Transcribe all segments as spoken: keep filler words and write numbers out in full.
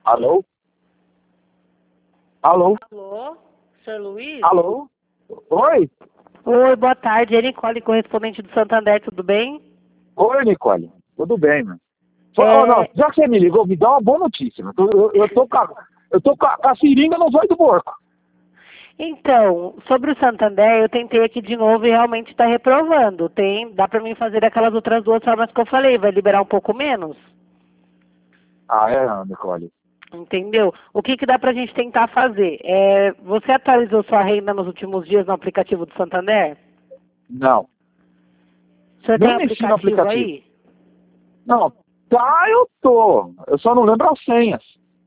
Alô? Alô? Alô, senhor Luiz? Alô? Oi? Oi, boa tarde. É Nicole, correspondente do Santander, tudo bem? Oi, Nicole. Tudo bem, mano? Só, É, oh, não, já que você me ligou, me dá uma boa notícia. Mano. Eu, eu, eu tô, com a, eu tô com a, com a seringa no zóio do porco. Então, sobre o Santander, eu tentei aqui de novo e realmente está reprovando. Tem, dá para mim fazer aquelas outras duas formas que eu falei, vai liberar um pouco menos? Ah, é, Nicole? Entendeu? O que, que dá para a gente tentar fazer? É, você atualizou sua renda nos últimos dias no aplicativo do Santander? Não. O senhor tem Nem mexi no aplicativo aplicativo. aí? Não, tá, eu tô. Eu só não lembro as senhas.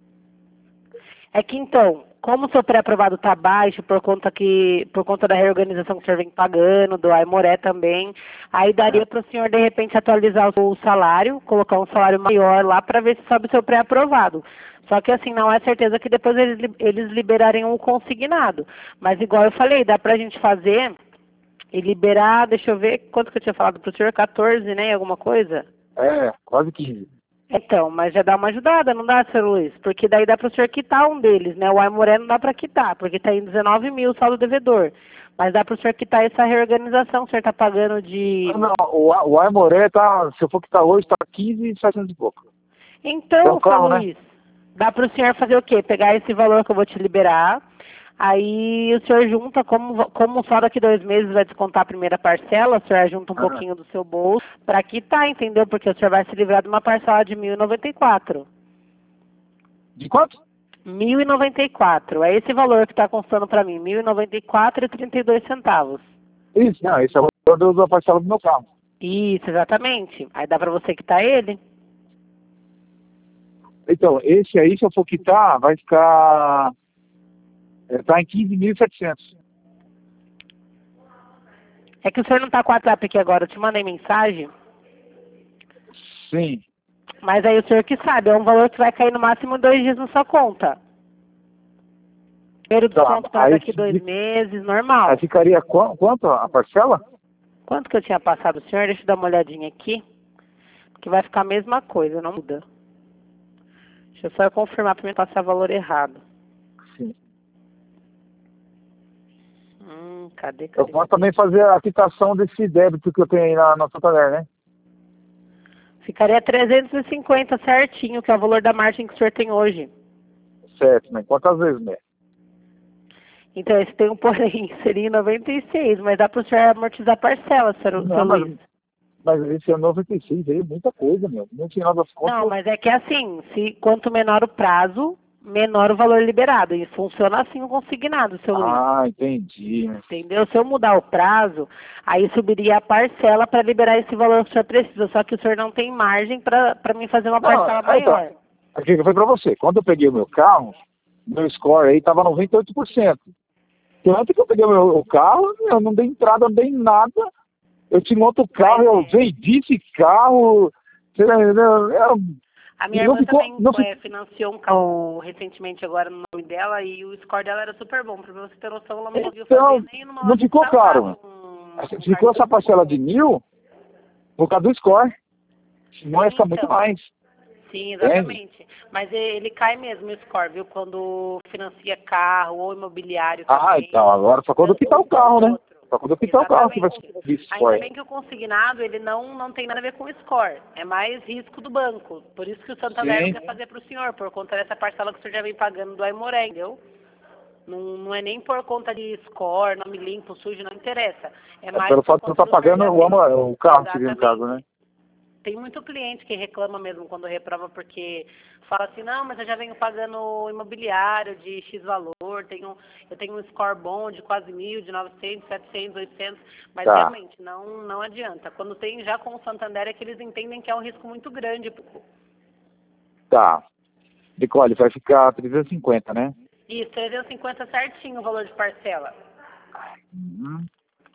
É que então, como o seu pré-aprovado está baixo por conta que por conta da reorganização que o senhor vem pagando, do Aimoré também, aí daria É. para o senhor de repente atualizar o salário, colocar um salário maior lá para ver se sobe o seu pré-aprovado. Só que assim, não é certeza que depois eles, li- eles liberariam o consignado. Mas igual eu falei, dá pra gente fazer e liberar, deixa eu ver, quanto que eu tinha falado pro senhor? quatorze, né? Alguma coisa? É, quase quinze. Então, mas já dá uma ajudada, não dá, senhor Luiz? Porque daí dá para o senhor quitar um deles, né? O Aimoré não dá para quitar, porque está em dezenove mil o saldo devedor. Mas dá para o senhor quitar essa reorganização, o senhor está pagando de... Ah, não, o, A- o Aimoré tá, se eu for que tá hoje, tá quinze mil e setecentos e pouco. É o Então, senhor carro, né? Luiz, dá para o senhor fazer o quê? Pegar esse valor que eu vou te liberar, aí o senhor junta, como, como só daqui dois meses vai descontar a primeira parcela, o senhor junta um Ah, pouquinho do seu bolso para quitar, entendeu? Porque o senhor vai se livrar de uma parcela de mil e noventa e quatro. de quanto? Mil e noventa e quatro. É esse valor que está constando para mim. Mil e noventa e quatro e trinta e dois centavos. Isso, não, esse é o valor da parcela do meu carro. Isso, exatamente. Aí dá para você quitar ele. Então, esse aí, se eu for quitar, vai ficar. É, tá em quinze mil e setecentos. É que o senhor não está com o WhatsApp aqui agora. Eu te mandei mensagem. Sim. Mas aí o senhor que sabe. É um valor que vai cair no máximo dois dias na sua conta. Primeiro Tá, desconto para aí, daqui dois fi- meses, aí normal. ficaria qu- quanto a parcela? Quanto que eu tinha passado, senhor? Deixa eu dar uma olhadinha aqui. Que vai ficar a mesma coisa, não muda. Deixa eu só confirmar para mim passar valor errado. Sim. Hum, cadê, Eu cadê, posso cadê? também fazer a quitação desse débito que eu tenho aí na, na Santander, né? Ficaria trezentos e cinquenta certinho, que é o valor da margem que o senhor tem hoje. Certo, né? Quantas vezes, né? Então, esse tem um porém, seria em noventa e seis, mas dá para o senhor amortizar parcela, seu, seu Não, mas, Luiz. mas esse é noventa e seis aí, muita coisa, meu. No final das Não, contas, mas é que é assim, se quanto menor o prazo, menor o valor liberado. E funciona assim o consignado, seu Luiz. ah, entendi. Entendeu? Se eu mudar o prazo, aí subiria a parcela para liberar esse valor que o senhor precisa. Só que o senhor não tem margem para mim fazer uma Não, parcela aí tá. maior. Aqui foi pra você. Quando eu peguei o meu carro, meu score aí tava noventa e oito por cento. Tanto que eu peguei o meu carro, eu não dei entrada, não dei nada. Eu tinha outro carro, Mas eu é. vendi esse carro. Você entendeu? Eu- A minha e não irmã ficou. também Não, fi- é, financiou um carro recentemente agora no nome dela e o score dela era super bom. Pra você ter noção, ela não conseguiu fazer então, nem numa não loja de ficou caro. trabalho Mano. um, um Ficou essa cartão. parcela de mil por causa do score. Senão ia Sim, ficar muito então. mais. Sim, Entende? exatamente. Mas ele cai mesmo o score, viu? Quando financia carro ou imobiliário Ah, também. então, agora só quando eu quitar o carro, né? Só quando eu quitar o carro que vai Exatamente. subir esse Ainda score. bem que o consignado, ele não, não tem nada a ver com o score. É mais risco do banco. Por isso que o Santander não Sim. quer fazer para o senhor, por conta dessa parcela que o senhor já vem pagando do Aimoré, entendeu? Não, não é nem por conta de score, nome limpo, sujo, não interessa. É É mais pelo por fato de eu conta estar do senhor pagando já o, ter. amo- o carro, seria no caso, né? Exatamente. Tem muito cliente que reclama mesmo quando reprova porque fala assim, não, mas eu já venho pagando imobiliário de X valor, tenho, eu tenho um score bom de quase mil, de novecentos, setecentos, oitocentos, mas Tá, realmente não, não adianta. Quando tem já com o Santander é que eles entendem que é um risco muito grande. tá. Nicole, vai ficar trezentos e cinquenta, né? Isso, trezentos e cinquenta certinho o valor de parcela. Uhum.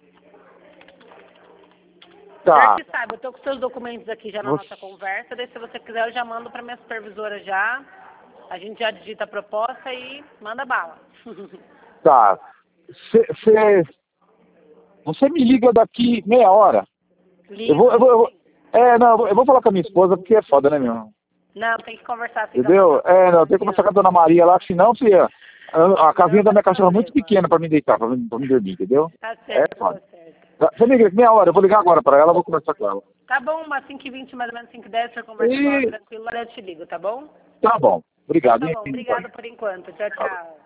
O senhor Tá. que sabe, eu tô com seus documentos aqui já na Você- nossa conversa, daí se você quiser eu já mando para minha supervisora já, a gente já digita a proposta e manda bala. Tá. Cê, cê- você me liga daqui meia hora. Eu vou, Ligo, eu vou, ligo eu vou- sim. é, não, eu vou, eu vou falar com a minha esposa porque é foda, né, meu? Não, tem que conversar assim. Entendeu? É, não, tem que conversar com a dona Maria lá, senão, filha, a, a casinha da minha cachorra é muito pequena pra me deitar, pra mim, pra me dormir, entendeu? Tá certo, É, tá certo. Tá, você liga, meia hora, eu vou ligar agora pra ela, vou conversar com ela. Tá bom, umas cinco e vinte, mais ou menos cinco e dez, você conversa E... com ela tranquilo, eu te ligo, tá bom? Tá bom. Obrigado, Tá hein? bom, obrigada por enquanto. Tchau, tchau.